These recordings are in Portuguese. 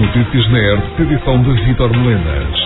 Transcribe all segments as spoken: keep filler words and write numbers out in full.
Notícias na R T P, edição de Vítor Melenas.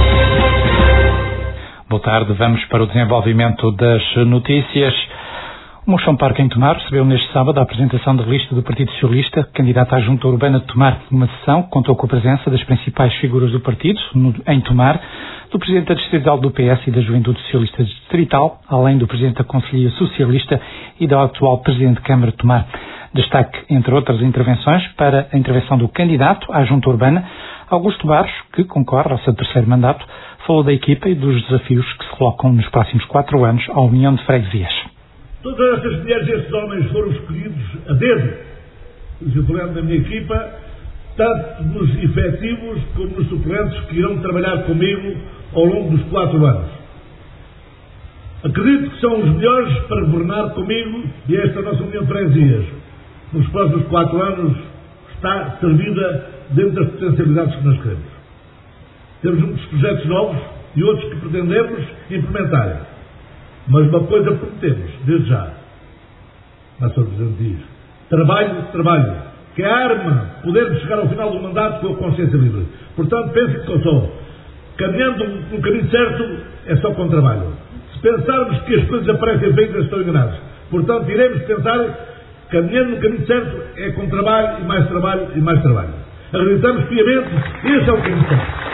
Boa tarde, vamos para o desenvolvimento das notícias. O Mochão Parque em Tomar recebeu neste sábado a apresentação da lista do Partido Socialista, candidata à Junta Urbana de Tomar. Uma sessão que contou com a presença das principais figuras do partido no, em Tomar, do Presidente da Distrital do P S e da Juventude Socialista Distrital, além do Presidente da Conselhia Socialista e da atual Presidente de Câmara de Tomar. Destaque, entre outras intervenções, para a intervenção do candidato à Junta Urbana, Augusto Barros, que concorre ao seu terceiro mandato, falou da equipa e dos desafios que se colocam nos próximos quatro anos à União de Freguesias. Todas estas mulheres e estes homens foram escolhidos a dedo, os suplentes da minha equipa, tanto nos efetivos como nos suplentes que irão trabalhar comigo ao longo dos quatro anos. Acredito que são os melhores para governar comigo e esta nossa União de Freguesias, nos próximos quatro anos, está servida dentro das potencialidades que nós queremos. Temos muitos projetos novos e outros que pretendemos implementar. Mas uma coisa prometemos, desde já, na sua Presidente diz, trabalho, trabalho, que a arma podermos chegar ao final do mandato com a consciência livre. Portanto, pense que eu sou, caminhando no caminho certo, é só com trabalho. Se pensarmos que as coisas aparecem feitas, estão enganados. Portanto, iremos pensar, caminhando no caminho certo, é com trabalho, e mais trabalho, e mais trabalho. Acreditamos piamente, esse é o caminho certo.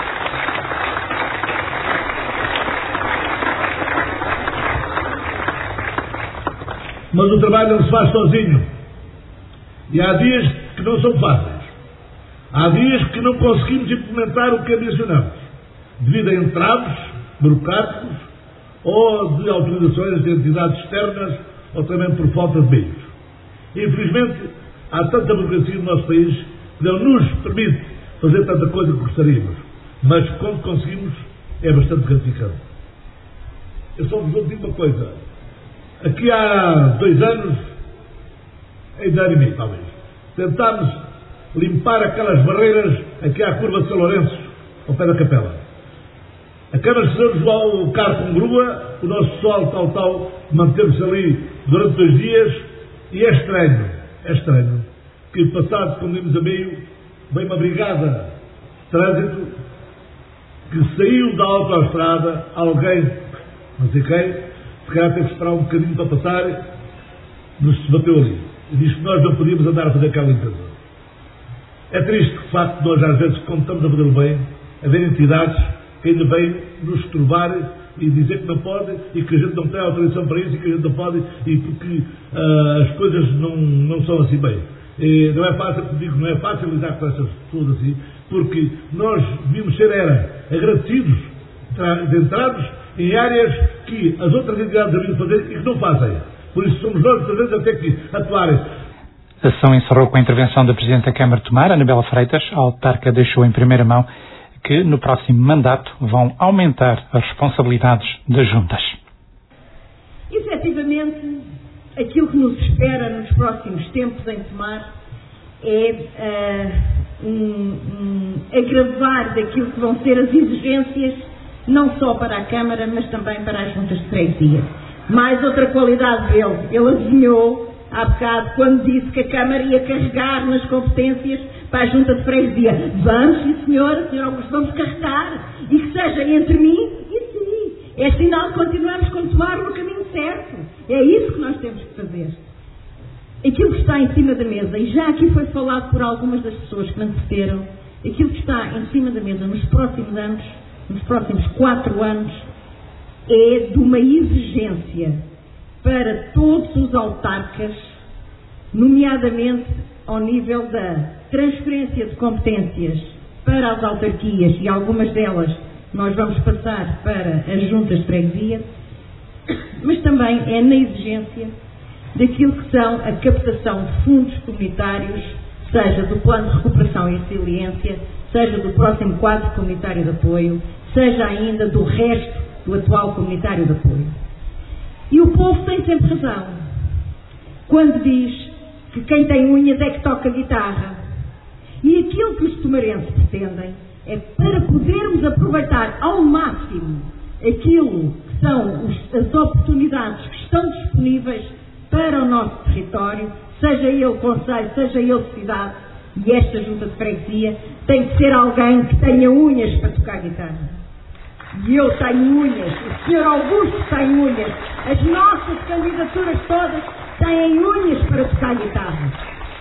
Mas o trabalho não se faz sozinho. E há dias que não são fáceis. Há dias que não conseguimos implementar o que ambicionamos, devido a entraves burocráticos ou de autorizações de entidades externas ou também por falta de meios. Infelizmente, há tanta burocracia no nosso país que não nos permite fazer tanta coisa que gostaríamos. Mas quando conseguimos, é bastante gratificante. Eu só vos vou dizer uma coisa. Aqui há dois anos, ainda ano e meio talvez, tentámos limpar aquelas barreiras aqui à curva de São Lourenço, ao pé da capela. A Câmara recebemos lá o carro com grua, o nosso pessoal tal, tal, manteve-se ali durante dois dias, e é estranho, é estranho, que passado, quando íamos a meio, vem uma brigada de trânsito, que saiu da autoestrada, alguém, não sei quem, se calhar teve que esperar um bocadinho para passar, nos bateu ali. E diz que nós não podíamos andar a fazer aquela limpeza. É triste, de facto, nós às vezes, quando estamos a fazer o bem, haver entidades que ainda vêm nos turbar e dizer que não pode, e que a gente não tem autorização para isso, e que a gente não pode, e porque uh, as coisas não, não são assim bem. E não é fácil, digo, não é fácil lidar com essas pessoas assim, porque nós devíamos ser, era, agradecidos, entrados em áreas que as outras entidades deviam fazer e que não fazem. Por isso somos nós, muitas vezes, até que atuarem. A sessão encerrou com a intervenção da Presidente da Câmara de Tomar, Anabela Freitas. A autarca deixou em primeira mão que, no próximo mandato, vão aumentar as responsabilidades das juntas. Efetivamente, aquilo que nos espera nos próximos tempos em Tomar é uh, um, um agravar daquilo que vão ser as exigências, não só para a Câmara, mas também para as juntas de freguesia. Mais outra qualidade dele, ele adivinhou há bocado quando disse que a Câmara ia carregar nas competências para a junta de freguesia. Vamos, sim senhora, senhor Augusto, vamos carregar, e que seja entre mim e si. É sinal de continuarmos a continuar no caminho certo. É isso que nós temos que fazer. Aquilo que está em cima da mesa, e já aqui foi falado por algumas das pessoas que me antecederam, aquilo que está em cima da mesa nos próximos anos, nos próximos quatro anos, é de uma exigência para todos os autarcas, nomeadamente ao nível da transferência de competências para as autarquias, e algumas delas nós vamos passar para as juntas de freguesia, mas também é na exigência daquilo que são a captação de fundos comunitários, seja do Plano de Recuperação e Resiliência, seja do próximo quadro comunitário de apoio, seja ainda do resto do atual comunitário de apoio. E o povo tem sempre razão quando diz que quem tem unhas é que toca guitarra. E aquilo que os tomarenses pretendem é, para podermos aproveitar ao máximo aquilo que são os, as oportunidades que estão disponíveis para o nosso território, seja ele concelho, seja ele cidade, E esta junta de freguesia tem que ser alguém que tenha unhas para tocar guitarra. E eu tenho unhas, o senhor Augusto tem unhas, as nossas candidaturas todas têm unhas para tocar guitarra.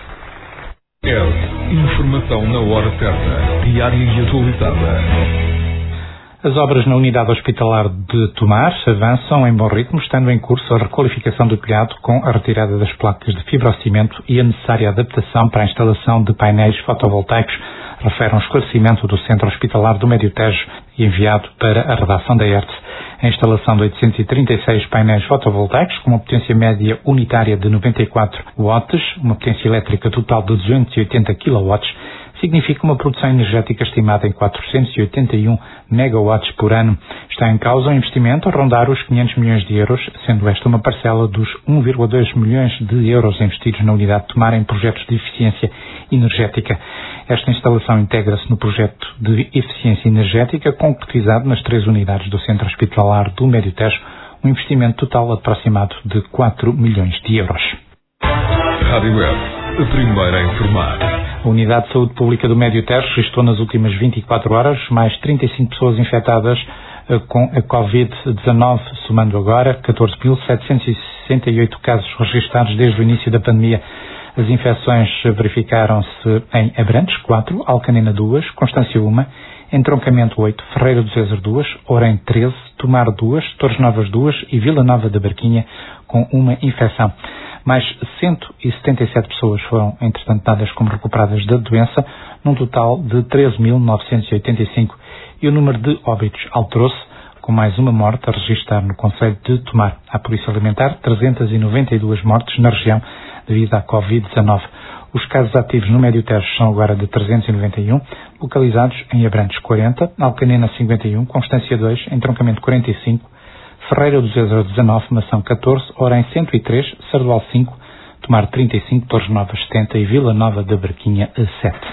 É informação na hora certa, diária e atualizada. As obras na unidade hospitalar de Tomar avançam em bom ritmo, estando em curso a requalificação do telhado com a retirada das placas de fibrocimento e a necessária adaptação para a instalação de painéis fotovoltaicos, refere um esclarecimento do Centro Hospitalar do Médio Tejo enviado para a redação da E R T. A instalação de oitocentos e trinta e seis painéis fotovoltaicos com uma potência média unitária de noventa e quatro watts, uma potência elétrica total de duzentos e oitenta quilowatts, significa uma produção energética estimada em quatrocentos e oitenta e um megawatts por ano. Está em causa um investimento a rondar os quinhentos milhões de euros, sendo esta uma parcela dos um vírgula dois milhões de euros investidos na unidade de Tomar em projetos de eficiência energética. Esta instalação integra-se no projeto de eficiência energética concretizado nas três unidades do Centro Hospitalar do Médio Tejo, um investimento total aproximado de quatro milhões de euros. Rádio Web, a primeira a informar. A Unidade de Saúde Pública do Médio Tejo registrou nas últimas vinte e quatro horas mais trinta e cinco pessoas infectadas com a covid dezanove, somando agora catorze mil setecentos e sessenta e oito casos registrados desde o início da pandemia. As infecções verificaram-se em Abrantes, quatro, Alcanena, duas, Constância, uma, Entroncamento, oito, Ferreira do Zezer, duas, Orem, treze, Tomar, duas, Torres Novas, duas e Vila Nova da Barquinha, com uma infecção. Mais cento e setenta e sete pessoas foram, entretanto, dadas como recuperadas da doença, num total de treze mil novecentos e oitenta e cinco, e o número de óbitos alterou-se, com mais uma morte a registrar no concelho de Tomar. À Polícia Alimentar, trezentas e noventa e duas mortes na região devido à covid dezanove. Os casos ativos no Médio Tejo são agora de trezentos e noventa e um, localizados em Abrantes, quarenta, Alcanena, cinquenta e um, Constância, dois, Entroncamento, quarenta e cinco, Ferreira do Zezer, dezanove, Mação, catorze, Orem, cento e três, Sardual, cinco, Tomar, trinta e cinco, Torres Novas, setenta e Vila Nova da Barquinha, sete.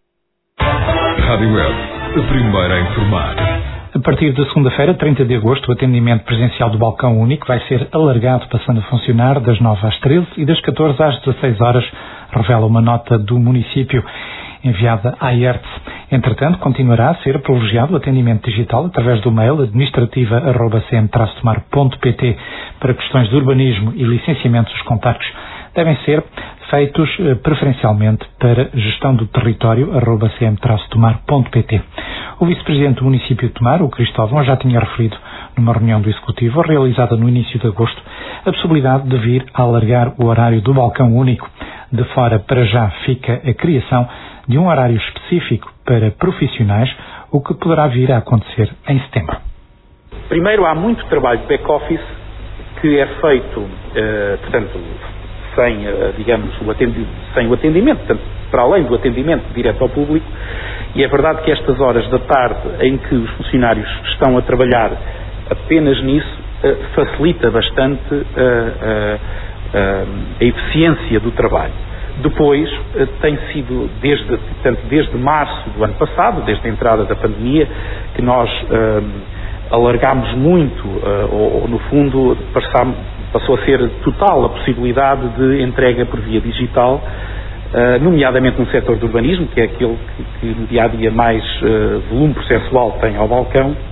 Rádio Web, a primeira a informar. A partir de segunda-feira, trinta de agosto, o atendimento presencial do balcão único vai ser alargado, passando a funcionar das nove às treze e das catorze às dezasseis horas, revela uma nota do município enviada à I E R T. Entretanto, continuará a ser privilegiado o atendimento digital através do mail administrativa arroba c m traço tomar ponto p t. Para questões de urbanismo e licenciamento, os contactos devem ser feitos eh, preferencialmente para gestão do território arroba c m traço tomar ponto p t. O vice-presidente do município de Tomar, o Cristóvão, já tinha referido numa reunião do Executivo realizada no início de agosto a possibilidade de vir a alargar o horário do balcão único. De fora para já fica a criação de um horário específico para profissionais, o que poderá vir a acontecer em setembro. Primeiro, há muito trabalho de back-office que é feito, eh, portanto, sem, eh, digamos, o atendimento, sem o atendimento, portanto, para além do atendimento direto ao público, e é verdade que estas horas da tarde em que os funcionários estão a trabalhar apenas nisso, eh, facilita bastante eh, eh, eh, a eficiência do trabalho. Depois, eh, tem sido, desde, portanto, desde março do ano passado, desde a entrada da pandemia, que nós eh, alargámos muito, eh, ou, ou no fundo passamos, passou a ser total a possibilidade de entrega por via digital, Uh, nomeadamente no setor do urbanismo, que é aquele que, que no dia-a-dia mais uh, volume processual tem ao balcão, uh,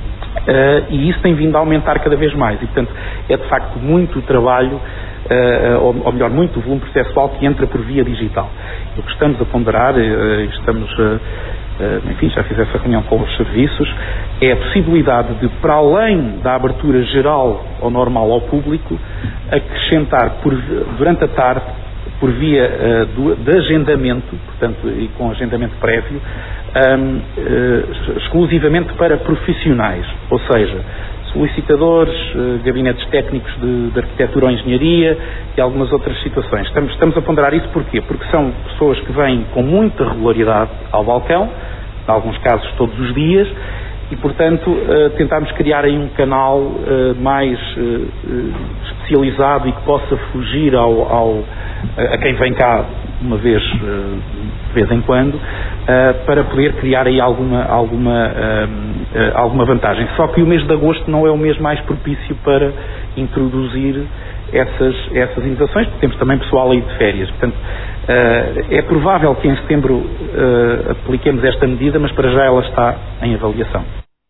e isso tem vindo a aumentar cada vez mais, e portanto é de facto muito trabalho, uh, ou, ou melhor, muito volume processual que entra por via digital. O que estamos a ponderar, uh, estamos, uh, uh, enfim, já fiz essa reunião com os serviços, é a possibilidade de, para além da abertura geral ou normal ao público, acrescentar por, durante a tarde, por via uh, do, de agendamento, portanto, e com agendamento prévio, um, uh, exclusivamente para profissionais, ou seja, solicitadores, uh, gabinetes técnicos de, de arquitetura ou engenharia e algumas outras situações. Estamos, estamos a ponderar isso porquê? Porque são pessoas que vêm com muita regularidade ao balcão, em alguns casos todos os dias, e, portanto, uh, tentarmos criar aí um canal uh, mais uh, especializado e que possa fugir ao, ao, a quem vem cá uma vez, uh, de vez em quando, uh, para poder criar aí alguma, alguma, uh, uh, alguma vantagem. Só que o mês de agosto não é o mês mais propício para introduzir essas, essas inovações, porque temos também pessoal aí de férias. Portanto, uh, é provável que em setembro uh, apliquemos esta medida, mas para já ela está em avaliação.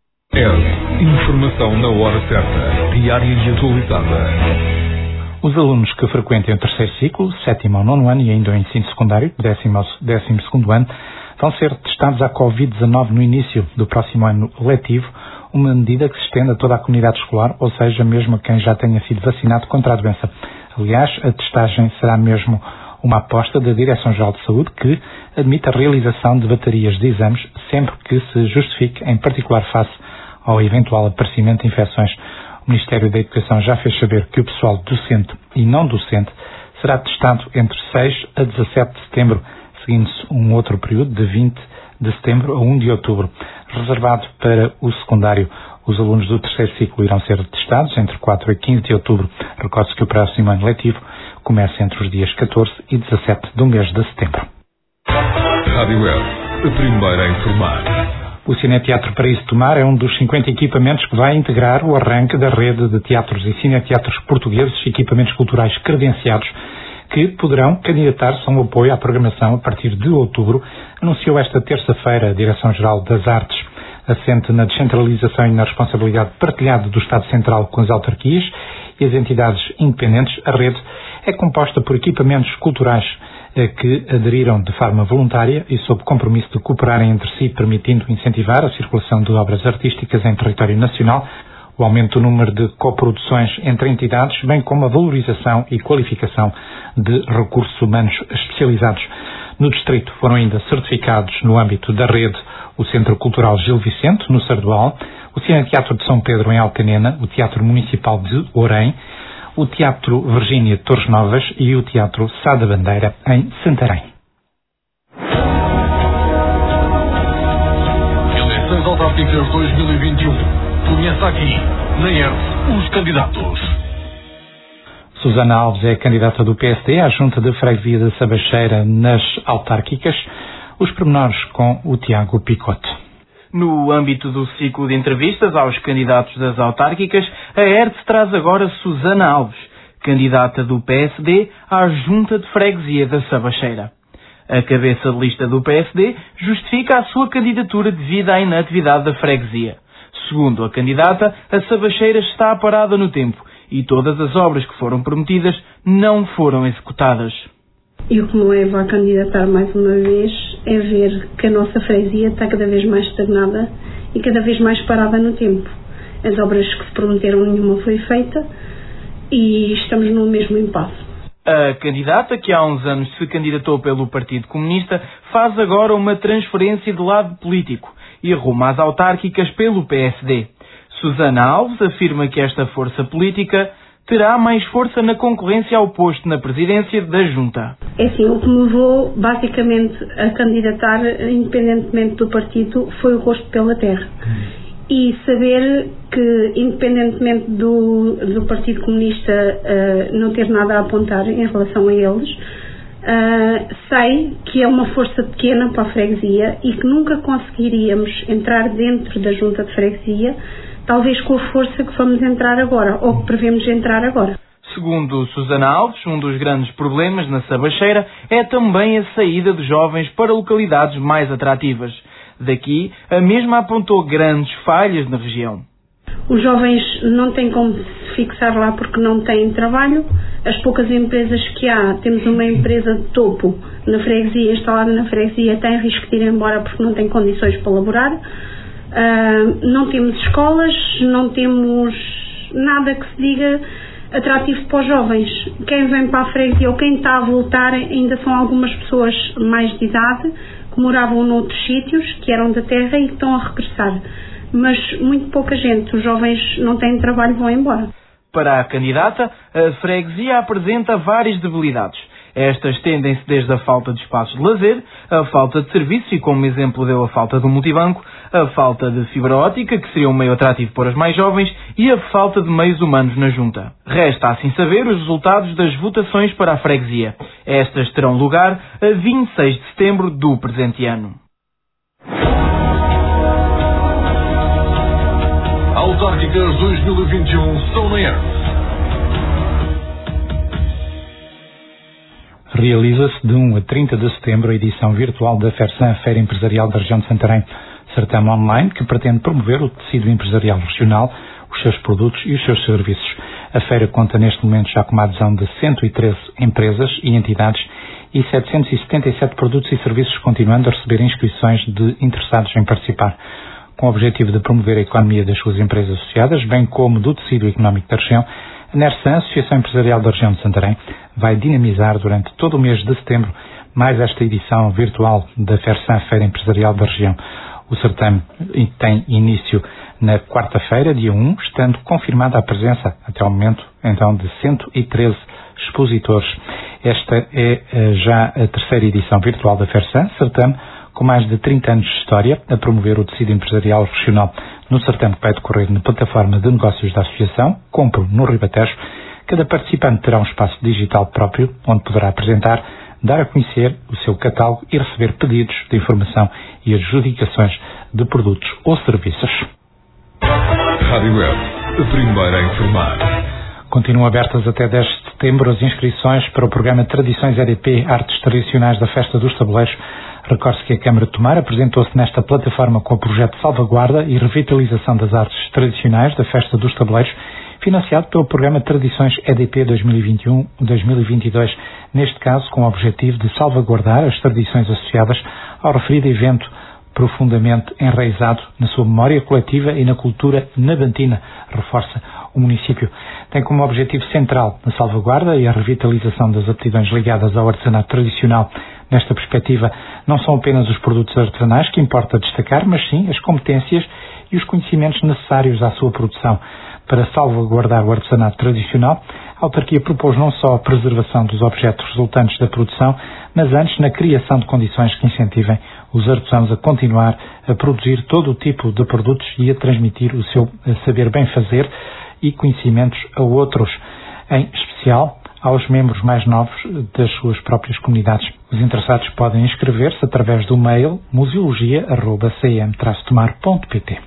É informação na hora certa, diária e atualizada. Os alunos que frequentem o terceiro ciclo, sétimo ao nono ano e ainda o ensino secundário, décimo ao décimo segundo ano, vão ser testados à covid dezanove no início do próximo ano letivo, uma medida que se estende a toda a comunidade escolar, ou seja, mesmo a quem já tenha sido vacinado contra a doença. Aliás, a testagem será mesmo uma aposta da Direção-Geral de Saúde que admite a realização de baterias de exames sempre que se justifique, em particular face ao eventual aparecimento de infecções. O Ministério da Educação já fez saber que o pessoal docente e não docente será testado entre seis a dezassete de setembro, seguindo-se um outro período de vinte de setembro a um de outubro, reservado para o secundário. Os alunos do terceiro ciclo irão ser testados entre quatro a quinze de outubro. Recorde-se que o próximo ano letivo começa entre os dias catorze e dezassete do mês de setembro. Rádio F, a primeira a informar. O Cineteatro Paraíso de Tomar é um dos cinquenta equipamentos que vai integrar o arranque da rede de teatros e cineteatros portugueses, equipamentos culturais credenciados, que poderão candidatar-se a um apoio à programação a partir de outubro, anunciou esta terça-feira a Direção-Geral das Artes. Assente na descentralização e na responsabilidade partilhada do Estado Central com as autarquias e as entidades independentes, a rede é composta por equipamentos culturais que aderiram de forma voluntária e sob compromisso de cooperarem entre si, permitindo incentivar a circulação de obras artísticas em território nacional, o aumento do número de coproduções entre entidades, bem como a valorização e qualificação de recursos humanos especializados. No distrito foram ainda certificados, no âmbito da rede, o Centro Cultural Gil Vicente, no Sardual, o Cineteatro de São Pedro, em Alcanena, o Teatro Municipal de Orém, o Teatro Virgínia de Torres Novas e o Teatro Sá da Bandeira, em Santarém. Eleições autárquicas dois mil e vinte e um. Começa aqui, na E R F, os candidatos. Susana Alves é candidata do P S D à Junta de Freguesia de Sabacheira nas autárquicas. Os pormenores com o Tiago Picote. No âmbito do ciclo de entrevistas aos candidatos das autárquicas, a E R T traz agora Susana Alves, candidata do P S D à Junta de Freguesia da Sabacheira. A cabeça de lista do P S D justifica a sua candidatura devido à inatividade da freguesia. Segundo a candidata, a Sabacheira está parada no tempo e todas as obras que foram prometidas não foram executadas. E o que me leva a candidatar mais uma vez é ver que a nossa freguesia está cada vez mais estagnada e cada vez mais parada no tempo. As obras que se prometeram, nenhuma foi feita e estamos no mesmo impasse. A candidata, que há uns anos se candidatou pelo Partido Comunista, faz agora uma transferência de lado político e arruma às autárquicas pelo P S D. Susana Alves afirma que esta força política terá mais força na concorrência ao posto na presidência da Junta. É assim, o que me levou basicamente a candidatar, independentemente do partido, foi o gosto pela terra. E saber que, independentemente do, do Partido Comunista uh, não ter nada a apontar em relação a eles, uh, sei que é uma força pequena para a freguesia e que nunca conseguiríamos entrar dentro da Junta de Freguesia, talvez com a força que vamos entrar agora, ou que prevemos entrar agora. Segundo Susana Alves, um dos grandes problemas na Sabacheira é também a saída de jovens para localidades mais atrativas. Daqui, a mesma apontou grandes falhas na região. Os jovens não têm como se fixar lá porque não têm trabalho. As poucas empresas que há, temos uma empresa de topo na freguesia, instalada na freguesia, tem risco de ir embora porque não tem condições para laborar. Uh, não temos escolas, não temos nada que se diga atrativo para os jovens. Quem vem para a freguesia ou quem está a voltar ainda são algumas pessoas mais de idade que moravam noutros sítios, que eram da terra e que estão a regressar. Mas muito pouca gente, os jovens não têm trabalho e vão embora. Para a candidata, a freguesia apresenta várias debilidades. Estas tendem-se desde a falta de espaços de lazer, a falta de serviços, e como exemplo deu a falta do multibanco, a falta de fibra óptica, que seria um meio atrativo para os mais jovens, e a falta de meios humanos na junta. Resta assim saber os resultados das votações para a freguesia. Estas terão lugar a vinte e seis de setembro do presente ano. Autárquicas dois mil e vinte e um são na E R F. Realiza-se de um a trinta de setembro a edição virtual da FERSAN, Feira Empresarial da Região de Santarém, certame online que pretende promover o tecido empresarial regional, os seus produtos e os seus serviços. A feira conta neste momento já com uma adesão de cento e treze empresas e entidades e setecentos e setenta e sete produtos e serviços, continuando a receber inscrições de interessados em participar. Com o objetivo de promover a economia das suas empresas associadas, bem como do tecido económico da região, a NERSAN, Associação Empresarial da Região de Santarém, vai dinamizar durante todo o mês de setembro mais esta edição virtual da FERSAN, Feira Empresarial da Região. O certame tem início na quarta-feira, dia um, estando confirmada a presença, até ao momento, então, de cento e treze expositores. Esta é já a terceira edição virtual da FERSAN, certame com mais de trinta anos de história a promover o tecido empresarial regional. No certame que vai decorrer na plataforma de negócios da Associação, Compro no Ribatejo, cada participante terá um espaço digital próprio, onde poderá apresentar, dar a conhecer o seu catálogo e receber pedidos de informação e adjudicações de produtos ou serviços. Rádio Web, a primeira a informar. Continuam abertas até dez de setembro as inscrições para o programa Tradições E D P, Artes Tradicionais da Festa dos Tabuleiros. Recorde-se que a Câmara de Tomar apresentou-se nesta plataforma com o projeto de salvaguarda e revitalização das artes tradicionais da Festa dos Tabuleiros, financiado pelo programa Tradições E D P dois mil e vinte e um a dois mil e vinte e dois, neste caso com o objetivo de salvaguardar as tradições associadas ao referido evento, profundamente enraizado na sua memória coletiva e na cultura nabantina, reforça o município. Tem como objetivo central a salvaguarda e a revitalização das aptidões ligadas ao artesanato tradicional. Nesta perspectiva, não são apenas os produtos artesanais que importa destacar, mas sim as competências e os conhecimentos necessários à sua produção. Para salvaguardar o artesanato tradicional, a autarquia propôs não só a preservação dos objetos resultantes da produção, mas antes na criação de condições que incentivem os artesãos a continuar a produzir todo o tipo de produtos e a transmitir o seu saber bem fazer e conhecimentos a outros, em especial aos membros mais novos das suas próprias comunidades. Os interessados podem inscrever-se através do mail museologia arroba c m traço tomar ponto p t.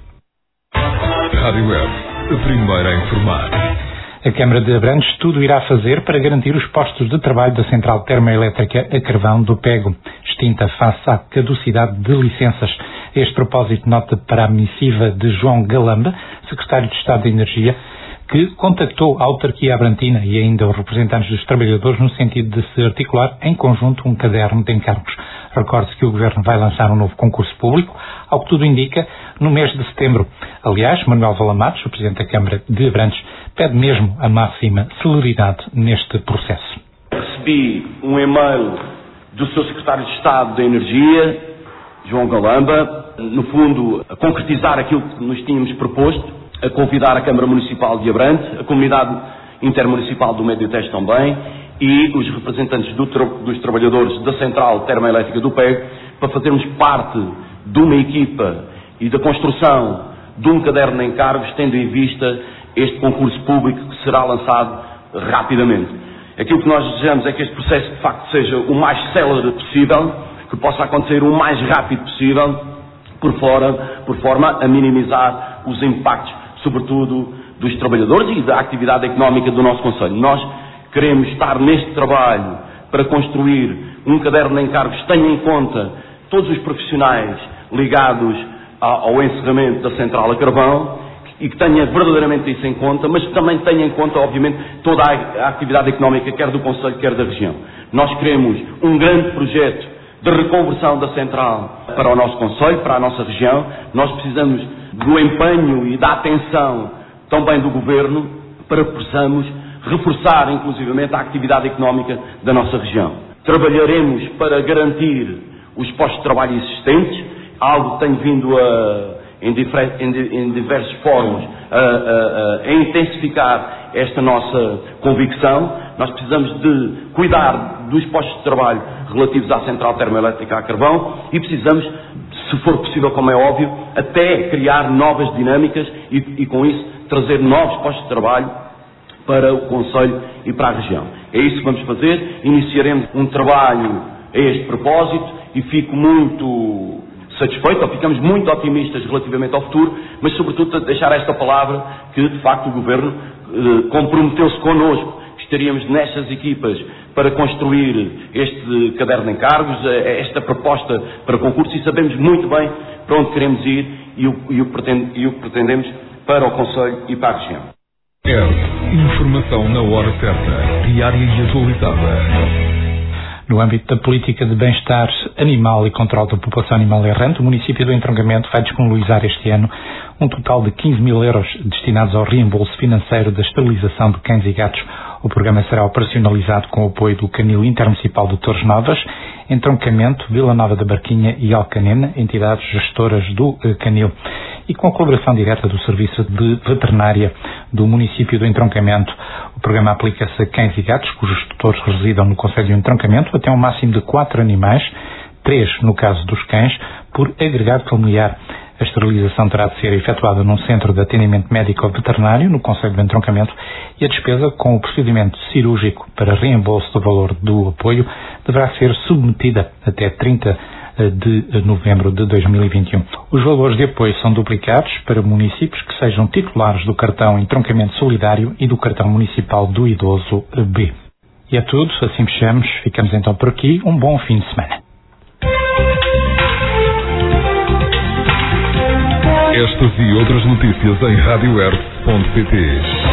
Rádio Web, a primeira a informar. A Câmara de Abrantes tudo irá fazer para garantir os postos de trabalho da Central Termoelétrica a carvão do Pego, extinta face à caducidade de licenças. A este propósito, nota para a missiva de João Galamba, Secretário de Estado da Energia, que contactou a autarquia abrantina e ainda os representantes dos trabalhadores no sentido de se articular em conjunto um caderno de encargos. Recorde-se que o Governo vai lançar um novo concurso público, ao que tudo indica, no mês de setembro. Aliás, Manuel Valamatos, o Presidente da Câmara de Abrantes, pede mesmo a máxima celeridade neste processo. Recebi um e-mail do seu Secretário de Estado da Energia, João Galamba, no fundo, a concretizar aquilo que nos tínhamos proposto, a convidar a Câmara Municipal de Abrantes, a Comunidade Intermunicipal do Médio Tejo também e os representantes do tra dos trabalhadores da Central Termoelétrica do Pego para fazermos parte de uma equipa e da construção de um caderno de encargos, tendo em vista este concurso público que será lançado rapidamente. Aquilo que nós desejamos é que este processo de facto seja o mais célere possível, que possa acontecer o mais rápido possível, por, fora, por forma a minimizar os impactos, sobretudo dos trabalhadores e da atividade económica do nosso Conselho. Nós queremos estar neste trabalho para construir um caderno de encargos que tenha em conta todos os profissionais ligados ao encerramento da central a carvão e que tenha verdadeiramente isso em conta, mas que também tenha em conta, obviamente, toda a atividade económica, quer do Conselho, quer da região. Nós queremos um grande projeto de reconversão da central para o nosso Conselho, para a nossa região. Nós precisamos do empenho e da atenção também do Governo para que possamos reforçar, inclusivamente, a atividade económica da nossa região. Trabalharemos para garantir os postos de trabalho existentes, algo que tem vindo a, em, em, em diversos fóruns a, a, a intensificar esta nossa convicção. Nós precisamos de cuidar dos postos de trabalho relativos à Central Termoelétrica a carvão e precisamos, se for possível, como é óbvio, até criar novas dinâmicas e, e com isso trazer novos postos de trabalho para o Conselho e para a região. É isso que vamos fazer. Iniciaremos um trabalho a este propósito e fico muito satisfeito, ou ficamos muito otimistas relativamente ao futuro, mas sobretudo deixar esta palavra que de facto o Governo eh, comprometeu-se connosco, que estaríamos nestas equipas para construir este caderno de encargos, esta proposta para concurso, e sabemos muito bem para onde queremos ir e o, e o, pretend, e o que pretendemos para o Conselho e para a região. É informação na hora certa, diária e atualizada. No âmbito da política de bem-estar animal e controle da população animal errante, o município do Entroncamento vai disponibilizar este ano um total de quinze mil euros destinados ao reembolso financeiro da esterilização de cães e gatos. O programa será operacionalizado com o apoio do Canil Intermunicipal de Torres Novas, Entroncamento, Vila Nova da Barquinha e Alcanena, entidades gestoras do Canil, e com a colaboração direta do Serviço de Veterinária do município do Entroncamento. O programa aplica-se a cães e gatos cujos tutores residam no concelho do Entroncamento até um máximo de quatro animais, três no caso dos cães, por agregado familiar. A esterilização terá de ser efetuada num centro de atendimento médico veterinário no concelho do Entroncamento e a despesa com o procedimento cirúrgico para reembolso do valor do apoio deverá ser submetida até trinta de novembro de dois mil e vinte e um. Os valores de apoio são duplicados para municípios que sejam titulares do cartão Entroncamento Solidário e do cartão municipal do idoso B. E é tudo, assim fechamos. Ficamos então por aqui. Um bom fim de semana. Estas e outras notícias em rádio erve ponto pt.